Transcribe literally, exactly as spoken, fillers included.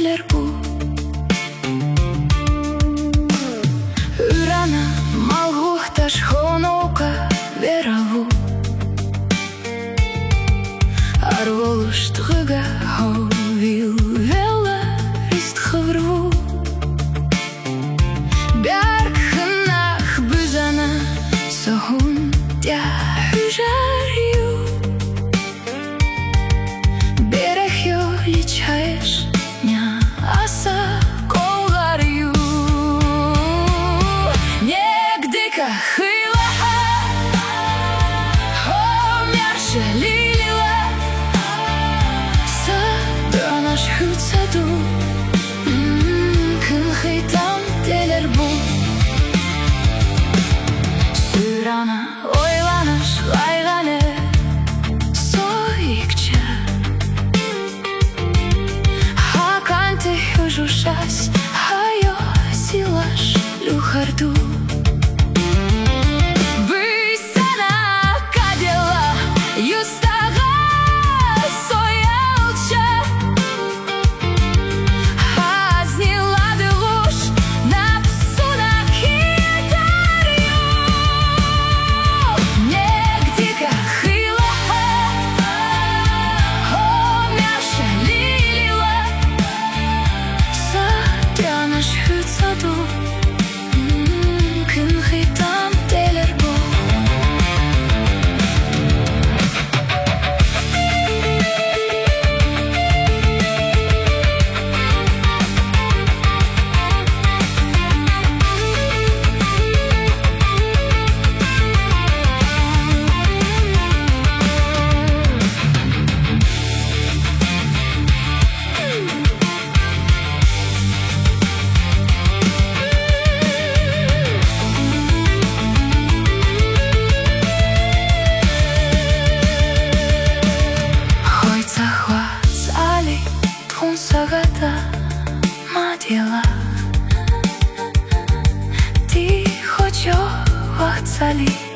telerbu. Ürana malguhtash honoka veravu. Arvolush tgëga hovil vela ist gevru. Bjark gënach byzana sohun tja hyjar ju. Берег jo liçhaesh ня аса kollar ju. Негдика хила homjarshe lilila sa dönash hytsadu kën hitam telerbu. Syrana oylanash gaygane soykça hakante hyjushas hayo silash luhardu. Bysana kadela yustaga soyalcha hazniladi gush napsuna kitaryu. Негдика хила homjarshe lilila sa dönash hytsadu kën hitam telerbu. Sagata madila ti hocho waqtsali.